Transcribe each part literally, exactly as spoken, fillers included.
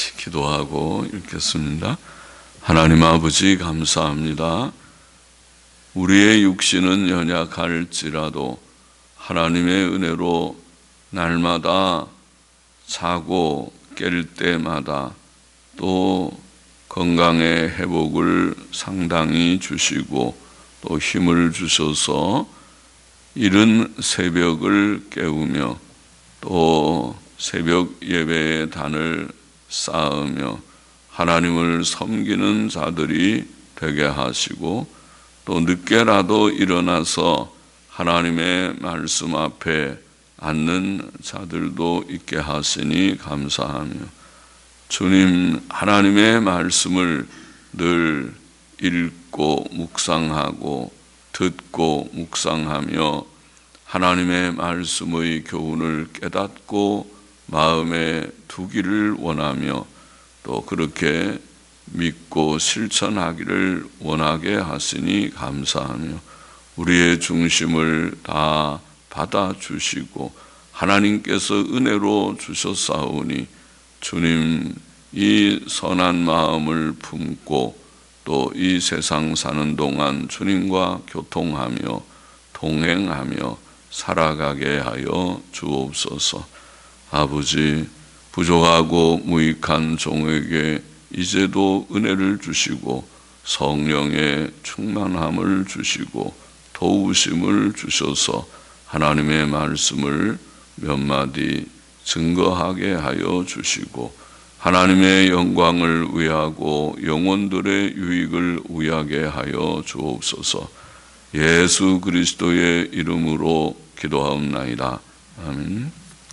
같이 기도하고 읽겠습니다. 하나님 아버지 감사합니다. 우리의 육신은 연약할지라도 하나님의 은혜로 날마다 자고 깰 때마다 또 건강의 회복을 상당히 주시고 또 힘을 주셔서 이른 새벽을 깨우며 또 새벽 예배의 단을 쌓으며 하나님을 섬기는 자들이 되게 하시고 또 늦게라도 일어나서 하나님의 말씀 앞에 앉는 자들도 있게 하시니 감사하며 주님 하나님의 말씀을 늘 읽고 묵상하고 듣고 묵상하며 하나님의 말씀의 교훈을 깨닫고 마음에 두기를 원하며 또 그렇게 믿고 실천하기를 원하게 하시니 감사하며 우리의 중심을 다 받아주시고 하나님께서 은혜로 주셨사오니 주님 이 선한 마음을 품고 또 이 세상 사는 동안 주님과 교통하며 동행하며 살아가게 하여 주옵소서. 아버지 부족하고 무익한 종에게 이제도 은혜를 주시고 성령의 충만함을 주시고 도우심을 주셔서 하나님의 말씀을 몇 마디 증거하게 하여 주시고 하나님의 영광을 위하고 영혼들의 유익을 위하게 하여 주옵소서. 예수 그리스도의 이름으로 기도하옵나이다. 아멘.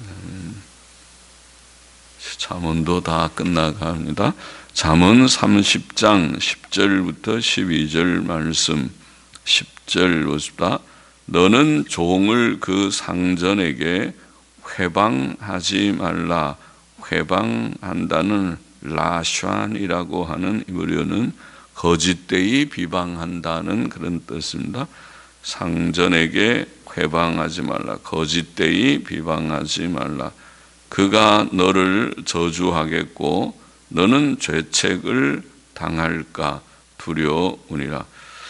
잠언도 다 끝나갑니다. 잠언 삼십 장 십 절부터 십이 절 말씀. 십 절 보십시다. 너는 종을 그 상전에게 회방하지 말라. 회방한다는 라샨이라고 하는 이브리어는 거짓되이 비방한다는 그런 뜻입니다. 상전에게 회방하지 말라. 거짓되이 비방하지 말라. 그가 너를 저주하겠고 너는 죄책을 당할까 두려우니라.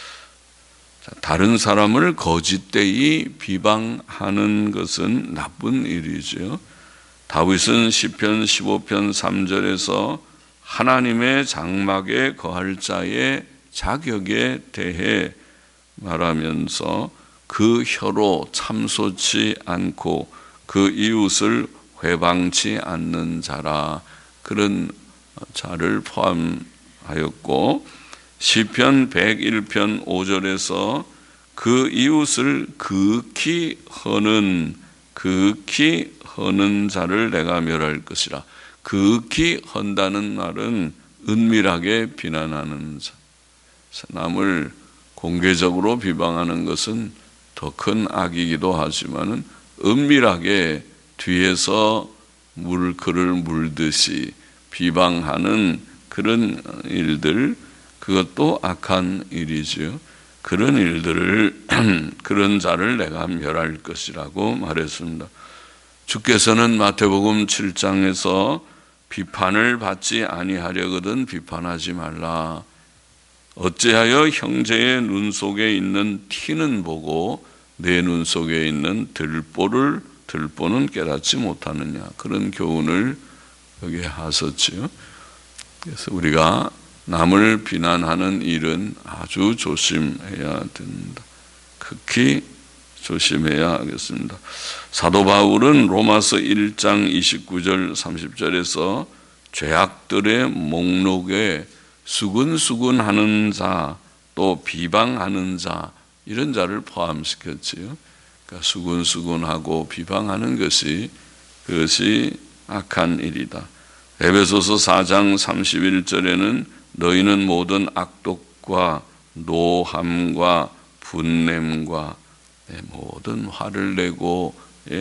다른 사람을 거짓되이 비방하는 것은 나쁜 일이죠. 다윗은 시편 십오 편 삼 절에서 하나님의 장막에 거할 자의 자격에 대해 말하면서 그 혀로 참소치 않고 그 이웃을 회방치 않는 자라 그런 자를 포함하였고 시편 백일 편 오 절에서 그 이웃을 극히 허는 극히 허는 자를 내가 멸할 것이라. 극히 헌다는 말은 은밀하게 비난하는 자. 남을 공개적으로 비방하는 것은 더 큰 악이기도 하지만은 은밀하게 뒤에서 물 그를 물듯이 비방하는 그런 일들, 그것도 악한 일이지요. 그런 일들을 그런 자를 내가 멸할 것이라고 말했습니다. 주께서는 마태복음 칠 장에서 비판을 받지 아니하려거든 비판하지 말라. 어찌하여 형제의 눈 속에 있는 티는 보고 내 눈 속에 있는 들보를 들보는 깨닫지 못하느냐. 그런 교훈을 여기에 하셨지요. 그래서 우리가 남을 비난하는 일은 아주 조심해야 됩니다. 극히 조심해야 하겠습니다. 사도 바울은 로마서 일 장 이십구 절 삼십 절에서 죄악들의 목록에 수근수근하는 자, 또 비방하는 자, 이런 자를 포함시켰지요. 그러니까 수근수근하고 비방하는 것이 그것이 악한 일이다. 에베소서 사 장 삼십일 절에는 너희는 모든 악독과 노함과 분냄과 모든 화를 내고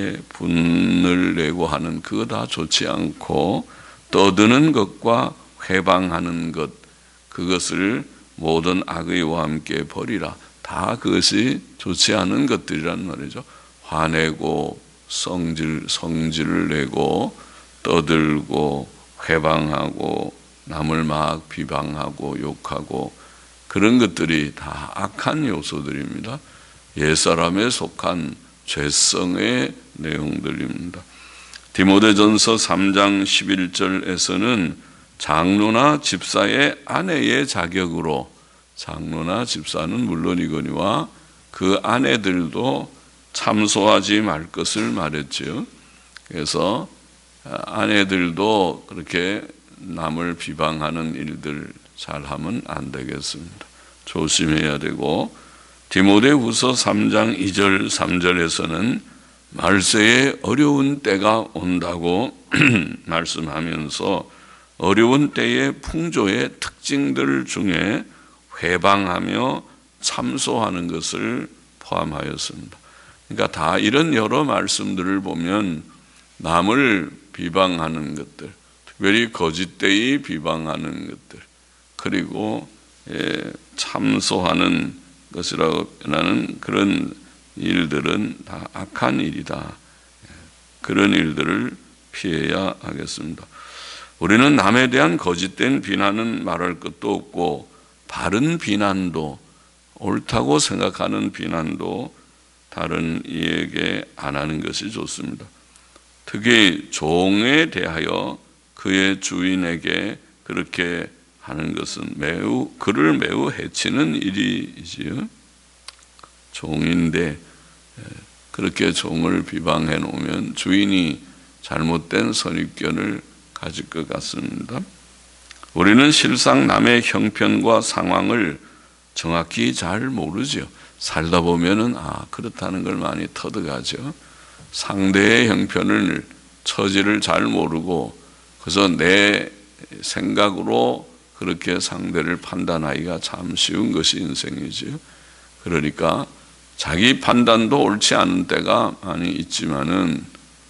분을 내고 하는 그거 다 좋지 않고 떠드는 것과 회방하는 것 그것을 모든 악의와 함께 버리라. 다 그것이 좋지 않은 것들이란 말이죠. 화내고 성질, 성질을 내고 떠들고 회방하고 남을 막 비방하고 욕하고 그런 것들이 다 악한 요소들입니다. 옛사람에 속한 죄성의 내용들입니다. 디모데전서 삼 장 십일 절에서는 장로나 집사의 아내의 자격으로, 장로나 집사는 물론이거니와 그 아내들도 참소하지 말 것을 말했지요. 그래서 아내들도 그렇게 남을 비방하는 일들 잘하면 안 되겠습니다. 조심해야 되고, 디모데후서 삼 장 이 절 삼 절에서는 말세에 어려운 때가 온다고 말씀하면서 어려운 때의 풍조의 특징들 중에 회방하며 참소하는 것을 포함하였습니다. 그러니까 다 이런 여러 말씀들을 보면 남을 비방하는 것들, 특별히 거짓되이 비방하는 것들, 그리고 참소하는 것이라고 하는 그런 일들은 다 악한 일이다. 그런 일들을 피해야 하겠습니다. 우리는 남에 대한 거짓된 비난은 말할 것도 없고, 바른 비난도, 옳다고 생각하는 비난도 다른 이에게 안 하는 것이 좋습니다. 특히 종에 대하여 그의 주인에게 그렇게 하는 것은 매우 그를 매우 해치는 일이지요. 종인데 그렇게 종을 비방해 놓으면 주인이 잘못된 선입견을 가질 것 같습니다. 우리는 실상 남의 형편과 상황을 정확히 잘 모르죠. 살다 보면은 아 그렇다는 걸 많이 터득하죠. 상대의 형편을, 처지를 잘 모르고 그래서 내 생각으로 그렇게 상대를 판단하기가 참 쉬운 것이 인생이죠. 그러니까 자기 판단도 옳지 않은 때가 많이 있지만은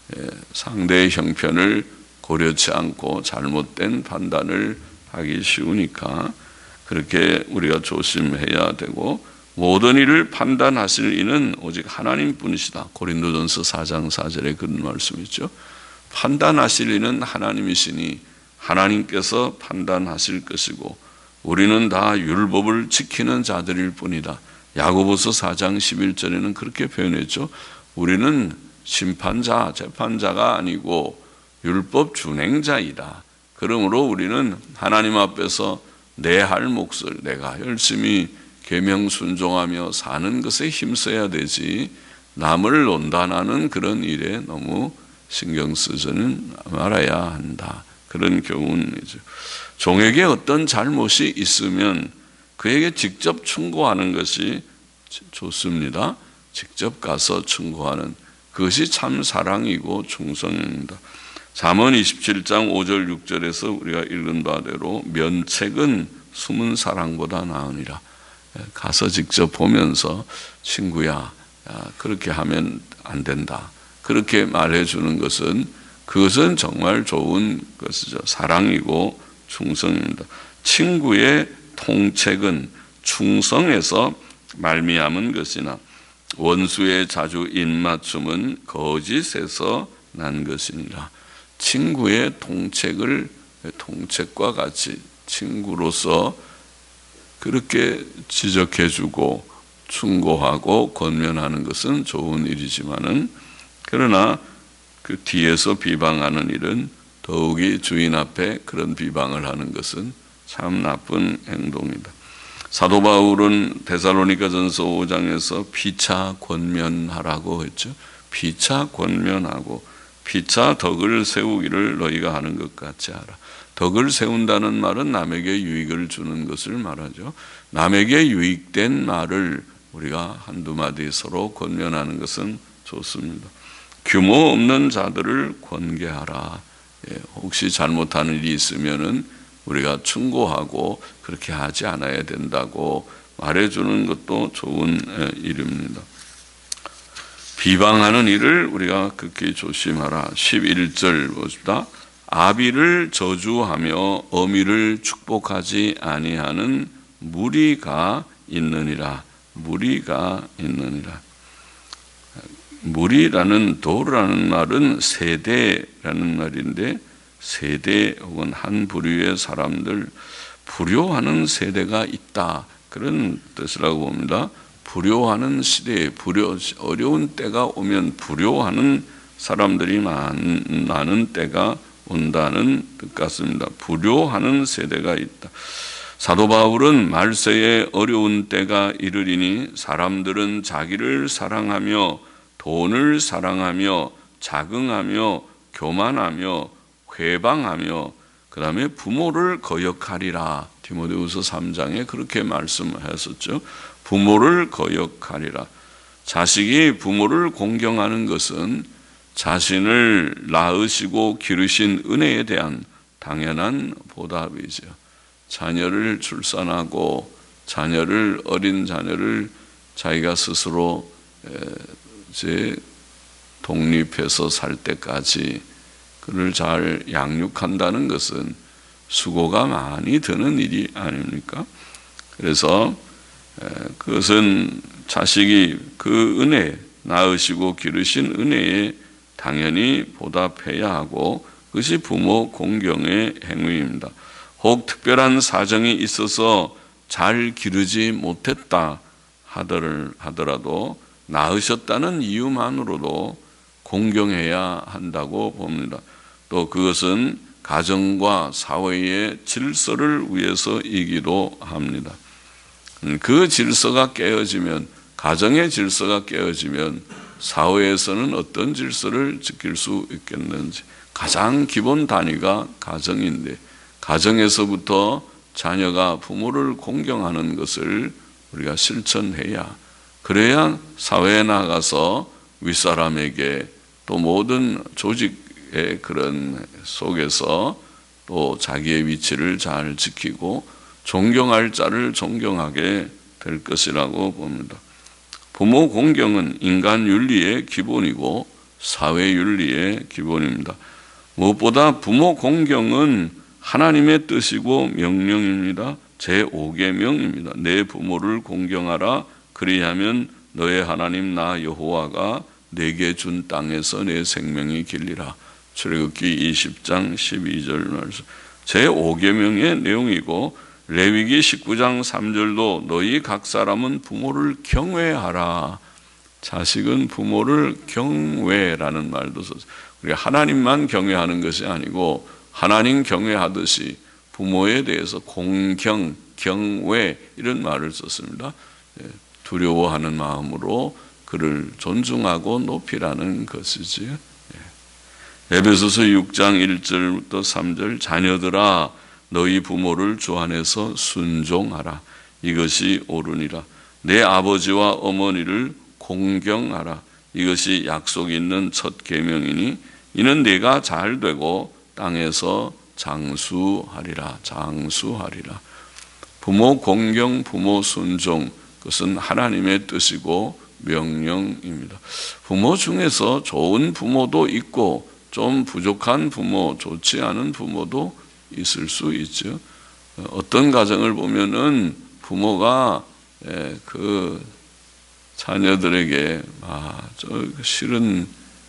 상대의 형편을 고려치 않고 잘못된 판단을 하기 쉬우니까 그렇게 우리가 조심해야 되고, 모든 일을 판단하실 이는 오직 하나님뿐이시다. 고린도전서 사 장 사 절에 그런 말씀이 있죠. 판단하실 이는 하나님이시니 하나님께서 판단하실 것이고 우리는 다 율법을 지키는 자들일 뿐이다. 야고보서 사 장 십일 절에는 그렇게 표현했죠. 우리는 심판자, 재판자가 아니고 율법 준행자이다. 그러므로 우리는 하나님 앞에서 내 할 몫을 내가 열심히 계명 순종하며 사는 것에 힘써야 되지, 남을 논단하는 그런 일에 너무 신경 쓰지는 말아야 한다. 그런 교훈이죠. 종에게 어떤 잘못이 있으면 그에게 직접 충고하는 것이 좋습니다. 직접 가서 충고하는 그것이 참 사랑이고 충성입니다. 잠언 이십칠 장 오 절 육 절에서 우리가 읽은 바대로 면책은 숨은 사랑보다 나으니라. 가서 직접 보면서 친구야, 그렇게 하면 안 된다. 그렇게 말해주는 것은 그것은 정말 좋은 것이죠. 사랑이고 충성입니다. 친구의 통책은 충성에서 말미암은 것이나 원수의 자주 입맞춤은 거짓에서 난 것이니라. 친구의 통책을 통책과 같이 친구로서 그렇게 지적해주고 충고하고 권면하는 것은 좋은 일이지만은, 그러나 그 뒤에서 비방하는 일은 더욱이 주인 앞에 그런 비방을 하는 것은 참 나쁜 행동이다. 사도 바울은 데살로니가전서 오 장에서 피차 권면하라고 했죠. 피차 권면하고 피차 덕을 세우기를 너희가 하는 것 같이 하라. 덕을 세운다는 말은 남에게 유익을 주는 것을 말하죠. 남에게 유익된 말을 우리가 한두 마디 서로 권면하는 것은 좋습니다. 규모 없는 자들을 권계하라. 예, 혹시 잘못하는 일이 있으면은 우리가 충고하고 그렇게 하지 않아야 된다고 말해주는 것도 좋은 일입니다. 비방하는 일을 우리가 극히 조심하라. 십일 절 보십시다. 아비를 저주하며 어미를 축복하지 아니하는 무리가 있느니라. 무리가 있느니라. 무리라는 도라는 말은 세대라는 말인데, 세대 혹은 한 부류의 사람들, 불효하는 세대가 있다, 그런 뜻이라고 봅니다. 불효하는 시대에, 불효, 어려운 때가 오면 불효하는 사람들이 많, 많은 때가 온다는 뜻 같습니다. 불효하는 세대가 있다. 사도 바울은 말세에 어려운 때가 이르리니 사람들은 자기를 사랑하며 돈을 사랑하며 자긍하며 교만하며 회방하며 그 다음에 부모를 거역하리라. 디모데후서 삼 장에 그렇게 말씀하셨죠. 부모를 거역하리라. 자식이 부모를 공경하는 것은 자신을 낳으시고 기르신 은혜에 대한 당연한 보답이죠. 자녀를 출산하고 자녀를, 어린 자녀를 자기가 스스로 이제 독립해서 살 때까지 그를 잘 양육한다는 것은 수고가 많이 드는 일이 아닙니까? 그래서 그것은 자식이 그 은혜, 낳으시고 기르신 은혜에 당연히 보답해야 하고, 그것이 부모 공경의 행위입니다. 혹 특별한 사정이 있어서 잘 기르지 못했다 하더라도 낳으셨다는 이유만으로도 공경해야 한다고 봅니다. 또 그것은 가정과 사회의 질서를 위해서이기도 합니다. 그 질서가 깨어지면, 가정의 질서가 깨어지면 사회에서는 어떤 질서를 지킬 수 있겠는지. 가장 기본 단위가 가정인데, 가정에서부터 자녀가 부모를 공경하는 것을 우리가 실천해야, 그래야 사회에 나가서 윗사람에게 또 모든 조직의 그런 속에서 또 자기의 위치를 잘 지키고 존경할 자를 존경하게 될 것이라고 봅니다. 부모 공경은 인간 윤리의 기본이고 사회 윤리의 기본입니다. 무엇보다 부모 공경은 하나님의 뜻이고 명령입니다. 제오 계명입니다. 내 부모를 공경하라. 그리하면 너의 하나님 나 여호와가 내게 준 땅에서 내 생명이 길리라. 출애굽기 이십 장 십이 절 말씀. 제오 계명의 내용이고, 레위기 십구 장 삼 절도 너희 각 사람은 부모를 경외하라. 자식은 부모를 경외라는 말도 썼어요. 우리가 하나님만 경외하는 것이 아니고 하나님 경외하듯이 부모에 대해서 공경, 경외 이런 말을 썼습니다. 두려워하는 마음으로 그를 존중하고 높이라는 것이지요. 에베소서 육 장 일 절부터 삼 절. 자녀들아 너희 부모를 주 안에서 순종하라. 이것이 옳으니라. 내 아버지와 어머니를 공경하라. 이것이 약속 있는 첫 계명이니 이는 네가 잘 되고 땅에서 장수하리라. 장수하리라. 부모 공경, 부모 순종, 그것은 하나님의 뜻이고 명령입니다. 부모 중에서 좋은 부모도 있고 좀 부족한 부모, 좋지 않은 부모도 있을 수 있죠. 어떤 가정을 보면은 부모가 그 자녀들에게 아, 저 싫은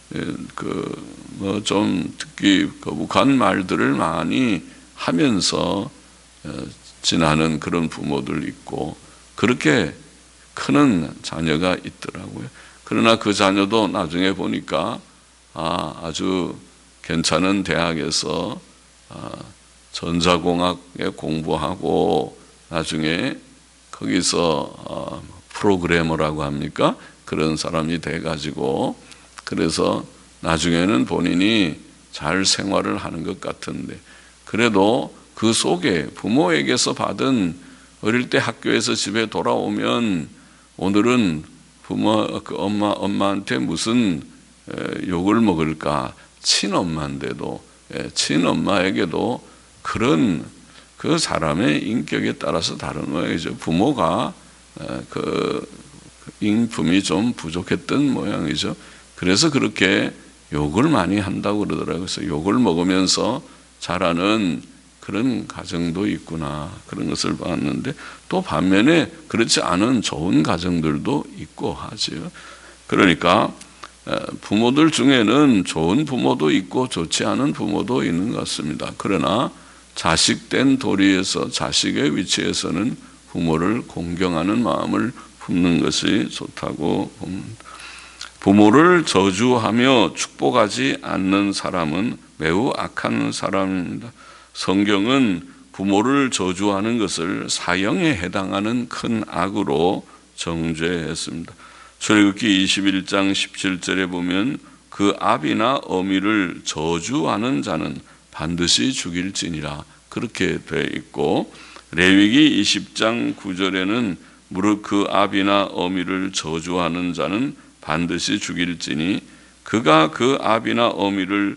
그 뭐 좀 듣기 거북한 말들을 많이 하면서 지나는 그런 부모들 있고, 그렇게 크는 자녀가 있더라고요. 그러나 그 자녀도 나중에 보니까 아, 아주 괜찮은 대학에서 아, 전자공학에 공부하고 나중에 거기서 어, 프로그래머라고 합니까? 그런 사람이 돼가지고, 그래서 나중에는 본인이 잘 생활을 하는 것 같은데, 그래도 그 속에 부모에게서 받은, 어릴 때 학교에서 집에 돌아오면 오늘은 부모, 그 엄마, 엄마한테 무슨 욕을 먹을까? 친엄마인데도, 친엄마에게도 그런 그 사람의 인격에 따라서 다른 모양이죠. 부모가 그 인품이 좀 부족했던 모양이죠. 그래서 그렇게 욕을 많이 한다고 그러더라고요. 그래서 욕을 먹으면서 자라는 그런 가정도 있구나, 그런 것을 봤는데, 또 반면에 그렇지 않은 좋은 가정들도 있고 하죠. 그러니까 부모들 중에는 좋은 부모도 있고 좋지 않은 부모도 있는 것 같습니다. 그러나 자식된 도리에서 자식의 위치에서는 부모를 공경하는 마음을 품는 것이 좋다고 봅니다. 부모를 저주하며 축복하지 않는 사람은 매우 악한 사람입니다. 성경은 부모를 저주하는 것을 사형에 해당하는 큰 악으로 정죄했습니다. 출애굽기 이십일 장 십칠 절에 보면 그 아비나 어미를 저주하는 자는 반드시 죽일지니라 그렇게 되어 있고, 레위기 이십 장 구 절에는 무릇 그 아비나 어미를 저주하는 자는 반드시 죽일지니 그가 그 아비나 어미를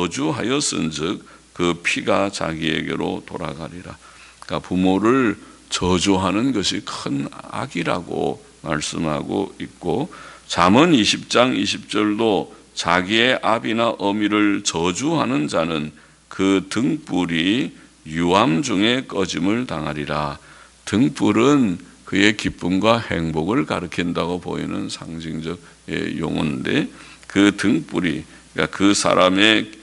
저주하였은즉 그 피가 자기에게로 돌아가리라. 그러니까 부모를 저주하는 것이 큰 악이라고 말씀하고 있고, 잠언 이십 장 이십 절도 자기의 아비나 어미를 저주하는 자는 그 등불이 유암 중에 꺼짐을 당하리라. 등불은 그의 기쁨과 행복을 가리킨다고 보이는 상징적 용어인데, 그 등불이 그러니까 그 사람의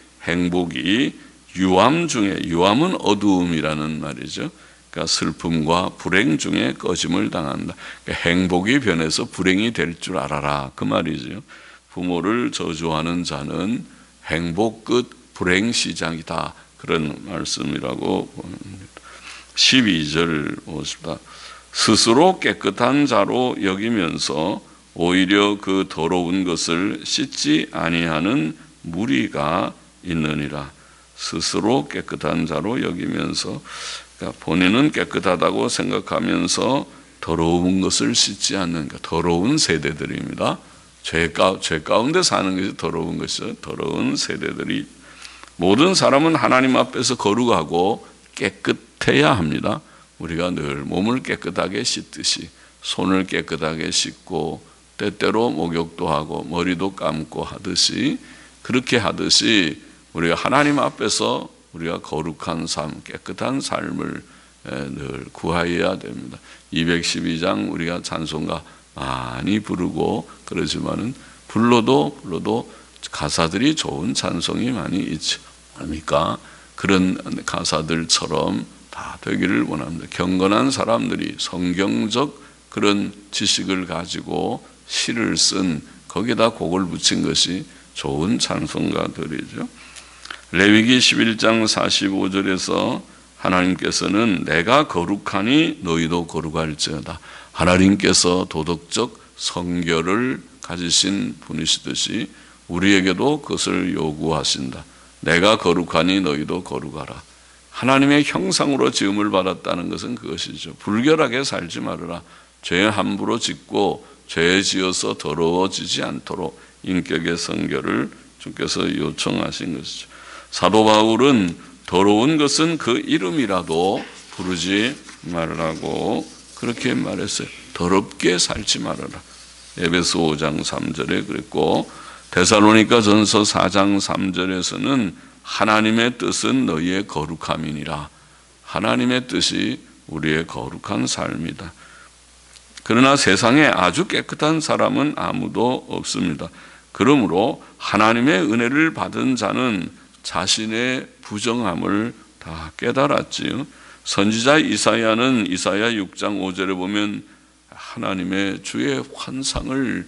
행복이 유암 중에, 유암은 어두움이라는 말이죠. 그러니까 슬픔과 불행 중에 꺼짐을 당한다. 그러니까 행복이 변해서 불행이 될 줄 알아라 그 말이죠. 부모를 저주하는 자는 행복 끝 불행 시작이다 그런 말씀이라고 봅니다. 십이 절 보십시다. 스스로 깨끗한 자로 여기면서 오히려 그 더러운 것을 씻지 아니하는 무리가 있느니라. 스스로 깨끗한 자로 여기면서, 그러니까 본인은 깨끗하다고 생각하면서 더러운 것을 씻지 않는, 그러니까 더러운 세대들입니다. 죄, 가, 죄 가운데 사는 것이 더러운 것이죠. 더러운 세대들이. 모든 사람은 하나님 앞에서 거룩하고 깨끗해야 합니다. 우리가 늘 몸을 깨끗하게 씻듯이 손을 깨끗하게 씻고 때때로 목욕도 하고 머리도 감고 하듯이, 그렇게 하듯이 우리가 하나님 앞에서 우리가 거룩한 삶, 깨끗한 삶을 늘 구하여야 됩니다. 이백십이 장 우리가 찬송가 많이 부르고 그러지만은 불러도 불러도 가사들이 좋은 찬송이 많이 있죠. 그러니까 그런 가사들처럼 다 되기를 원합니다. 경건한 사람들이 성경적 그런 지식을 가지고 시를 쓴, 거기다 곡을 붙인 것이 좋은 찬송가들이죠. 레위기 십일 장 사십오 절에서 하나님께서는 내가 거룩하니 너희도 거룩할지어다. 하나님께서 도덕적 성결을 가지신 분이시듯이 우리에게도 그것을 요구하신다. 내가 거룩하니 너희도 거룩하라. 하나님의 형상으로 지음을 받았다는 것은 그것이죠. 불결하게 살지 말아라. 죄 함부로 짓고 죄 지어서 더러워지지 않도록 인격의 성결을 주께서 요청하신 것이죠. 사도 바울은 더러운 것은 그 이름이라도 부르지 말라고 그렇게 말했어요. 더럽게 살지 말아라. 에베소 오 장 삼 절에 그랬고, 데살로니가 전서 사 장 삼 절에서는 하나님의 뜻은 너희의 거룩함이니라. 하나님의 뜻이 우리의 거룩한 삶이다. 그러나 세상에 아주 깨끗한 사람은 아무도 없습니다. 그러므로 하나님의 은혜를 받은 자는 자신의 부정함을 다 깨달았지요. 선지자 이사야는 이사야 육 장 오 절에 보면 하나님의 주의 환상을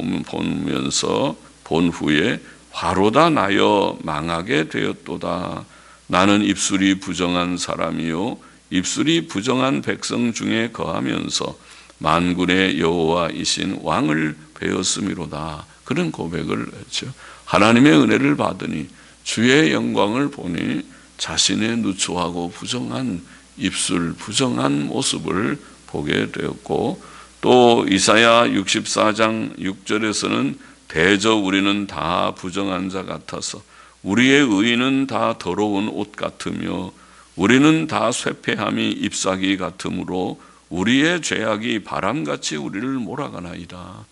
보면서 본 후에 화로다 나여 망하게 되었도다. 나는 입술이 부정한 사람이요 입술이 부정한 백성 중에 거하면서 만군의 여호와이신 왕을 배웠음이로다. 그런 고백을 했죠. 하나님의 은혜를 받으니 주의 영광을 보니 자신의 누추하고 부정한 입술, 부정한 모습을 보게 되었고, 또 이사야 육십사 장 육 절에서는 대저 우리는 다 부정한 자 같아서 우리의 의인은 다 더러운 옷 같으며 우리는 다 쇠폐함이 잎사귀 같으므로 우리의 죄악이 바람같이 우리를 몰아가나이다.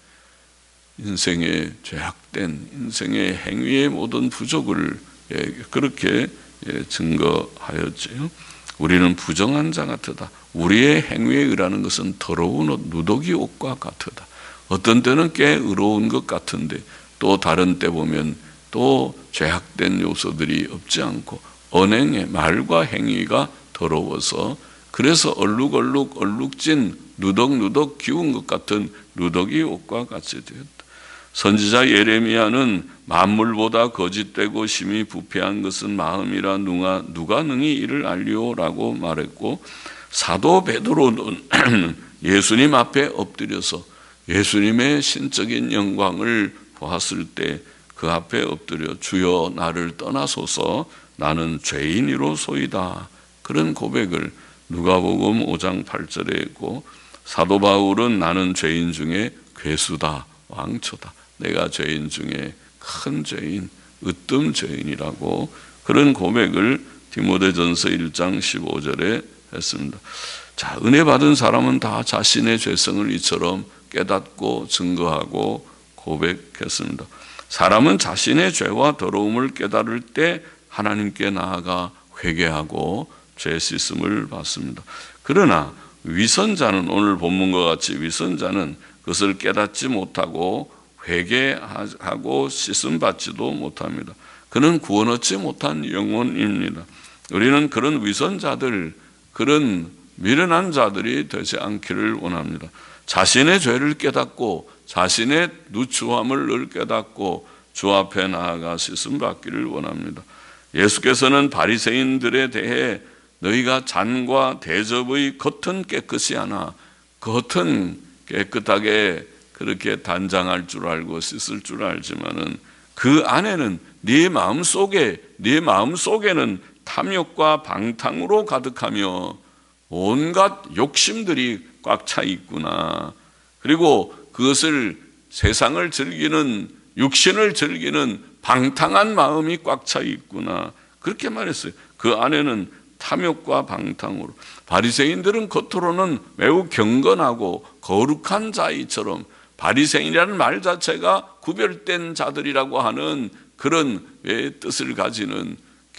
인생의 죄악된 인생의 행위의 모든 부족을 그렇게 증거하였지요. 우리는 부정한 자 같으다. 우리의 행위에 의라는 것은 더러운 옷, 누더기 옷과 같으다. 어떤 때는 꽤 의로운 것 같은데 또 다른 때 보면 또 죄악된 요소들이 없지 않고 언행의 말과 행위가 더러워서 그래서 얼룩얼룩 얼룩진 누덕누덕 기운 것 같은 누더기 옷과 같이 되었다. 선지자 예레미야는 만물보다 거짓되고 심히 부패한 것은 마음이라 누가, 누가 능히 이를 알리오라고 말했고, 사도 베드로는 예수님 앞에 엎드려서 예수님의 신적인 영광을 보았을 때 그 앞에 엎드려 주여 나를 떠나소서 나는 죄인이로소이다, 그런 고백을 누가복음 오 장 팔 절에 했고, 사도 바울은 나는 죄인 중에 괴수다, 왕초다, 내가 죄인 중에 큰 죄인, 으뜸 죄인이라고 그런 고백을 디모데전서 일 장 십오 절에 했습니다. 자, 은혜 받은 사람은 다 자신의 죄성을 이처럼 깨닫고 증거하고 고백했습니다. 사람은 자신의 죄와 더러움을 깨달을 때 하나님께 나아가 회개하고 죄 씻음을 받습니다. 그러나 위선자는, 오늘 본문과 같이 위선자는 그것을 깨닫지 못하고 회개하고 씻음 받지도 못합니다. 그는 구원 얻지 못한 영혼입니다. 우리는 그런 위선자들, 그런 미련한 자들이 되지 않기를 원합니다. 자신의 죄를 깨닫고 자신의 누추함을 늘 깨닫고 주 앞에 나아가 씻음 받기를 원합니다. 예수께서는 바리새인들에 대해 너희가 잔과 대접의 겉은 깨끗이 하나 겉은 깨끗하게 그렇게 단장할 줄 알고 씻을 줄 알지만은 그 안에는 네 마음 속에 네 마음 속에는 탐욕과 방탕으로 가득하며 온갖 욕심들이 꽉 차 있구나. 그리고 그것을 세상을 즐기는, 육신을 즐기는 방탕한 마음이 꽉 차 있구나, 그렇게 말했어요. 그 안에는 탐욕과 방탕으로. 바리새인들은 겉으로는 매우 경건하고 거룩한 자이처럼, 바리새인이라는 말 자체가 구별된 자들이라고 하는 그런 뜻을 가지는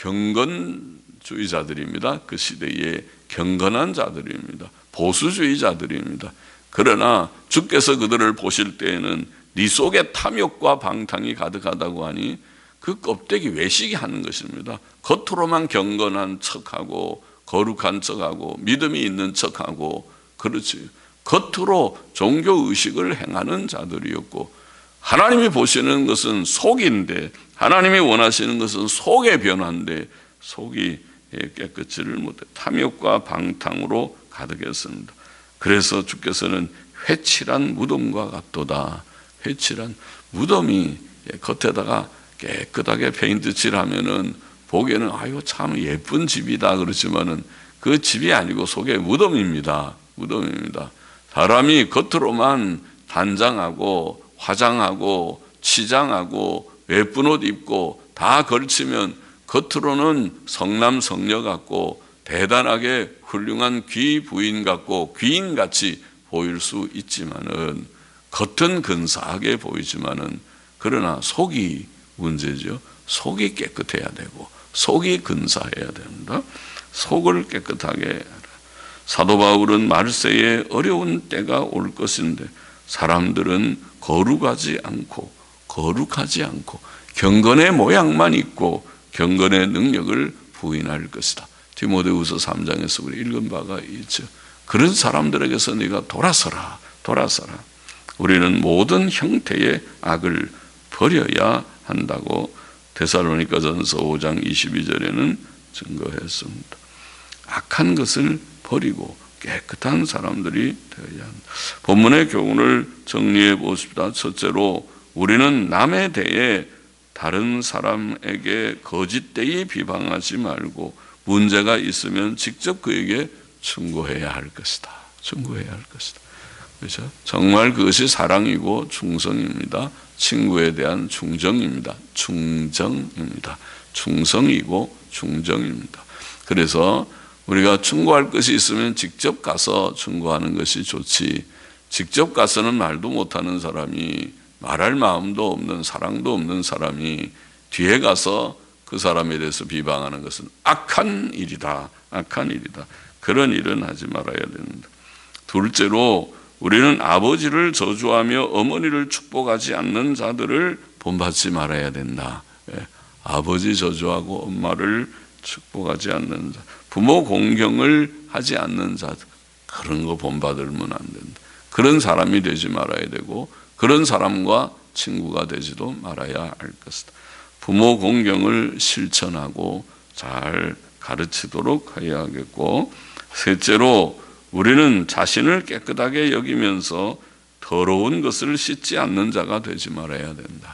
경건주의자들입니다. 그 시대의 경건한 자들입니다. 보수주의자들입니다. 그러나 주께서 그들을 보실 때에는 네 속에 탐욕과 방탕이 가득하다고 하니 그 껍데기 외식이 하는 것입니다. 겉으로만 경건한 척하고 거룩한 척하고 믿음이 있는 척하고, 그렇지, 겉으로 종교의식을 행하는 자들이었고, 하나님이 보시는 것은 속인데, 하나님이 원하시는 것은 속의 변화인데 속이 깨끗지를 못해 탐욕과 방탕으로 가득했습니다. 그래서 주께서는 회칠한 무덤과 같도다. 회칠한 무덤이 겉에다가 깨끗하게 페인트 칠하면은 보기에는 아유 참 예쁜 집이다 그렇지만은 그 집이 아니고 속에 무덤입니다. 무덤입니다. 사람이 겉으로만 단장하고 화장하고 치장하고 예쁜 옷 입고 다 걸치면 겉으로는 성남 성녀 같고 대단하게 훌륭한 귀 부인 같고 귀인같이 보일 수 있지만은, 겉은 근사하게 보이지만은, 그러나 속이 문제죠. 속이 깨끗해야 되고 속이 근사해야 됩니다. 속을 깨끗하게 해라. 사도 바울은 말세에 어려운 때가 올 것인데 사람들은 거룩하지 않고 거룩하지 않고 경건의 모양만 있고 경건의 능력을 부인할 것이다. 디모데후서 삼 장에서 우리 읽은 바가 있죠. 그런 사람들에게서 네가 돌아서라, 돌아서라. 우리는 모든 형태의 악을 버려야 한다고 데살로니가전서 오 장 이십이 절에는 증거했습니다. 악한 것을 버리고 깨끗한 사람들이 되어야 한다. 본문의 교훈을 정리해 보십시다. 첫째로, 우리는 남에 대해 다른 사람에게 거짓되이 비방하지 말고 문제가 있으면 직접 그에게 충고해야 할 것이다. 충고해야 할 것이다. 그렇죠? 정말 그것이 사랑이고 충성입니다. 친구에 대한 충정입니다. 충정입니다. 충성이고 충정입니다. 그래서 우리가 충고할 것이 있으면 직접 가서 충고하는 것이 좋지, 직접 가서는 말도 못하는 사람이, 말할 마음도 없는, 사랑도 없는 사람이 뒤에 가서 그 사람에 대해서 비방하는 것은 악한 일이다. 악한 일이다. 그런 일은 하지 말아야 됩니다. 둘째로, 우리는 아버지를 저주하며 어머니를 축복하지 않는 자들을 본받지 말아야 된다. 예. 아버지 저주하고 엄마를 축복하지 않는 자, 부모 공경을 하지 않는 자, 그런 거 본받으면 안 된다. 그런 사람이 되지 말아야 되고 그런 사람과 친구가 되지도 말아야 할 것이다. 부모 공경을 실천하고 잘 가르치도록 해야 하겠고, 셋째로 우리는 자신을 깨끗하게 여기면서 더러운 것을 씻지 않는 자가 되지 말아야 된다.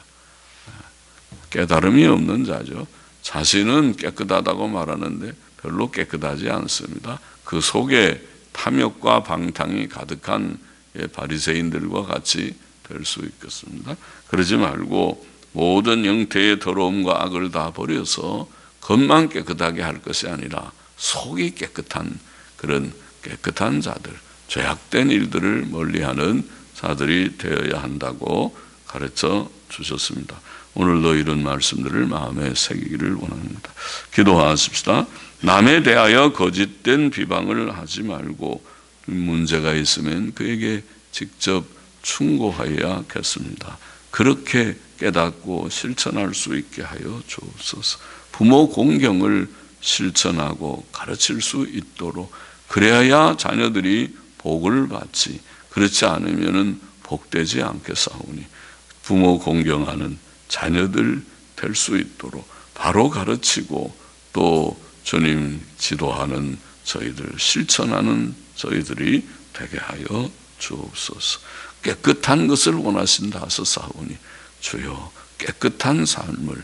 깨달음이 없는 자죠. 자신은 깨끗하다고 말하는데 별로 깨끗하지 않습니다. 그 속에 탐욕과 방탕이 가득한 바리새인들과 같이 될 수 있겠습니다. 그러지 말고 모든 형태의 더러움과 악을 다 버려서 겉만 깨끗하게 할 것이 아니라 속이 깨끗한 그런 깨끗한 자들, 죄악된 일들을 멀리하는 자들이 되어야 한다고 가르쳐 주셨습니다. 오늘도 이런 말씀들을 마음에 새기기를 원합니다. 기도하십시다. 남에 대하여 거짓된 비방을 하지 말고 문제가 있으면 그에게 직접 충고하여야겠습니다. 그렇게 깨닫고 실천할 수 있게 하여 주옵소서. 부모 공경을 실천하고 가르칠 수 있도록, 그래야 자녀들이 복을 받지, 그렇지 않으면 복되지 않겠사오니 부모 공경하는 자녀들 될 수 있도록 바로 가르치고 또 주님 지도하는 저희들, 실천하는 저희들이 되게 하여 주옵소서. 깨끗한 것을 원하신다 하셨사오니 주여 깨끗한 삶을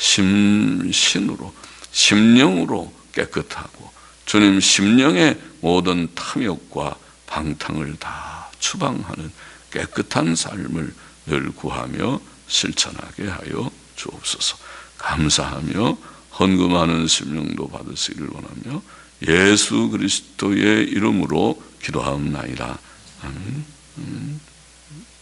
심신으로 심령으로 깨끗하고 주님 심령의 모든 탐욕과 방탕을 다 추방하는 깨끗한 삶을 늘 구하며 실천하게 하여 주옵소서. 감사하며 헌금하는 심령도 받으시기를 원하며 예수 그리스도의 이름으로 기도하옵나이다. 아멘. 아멘.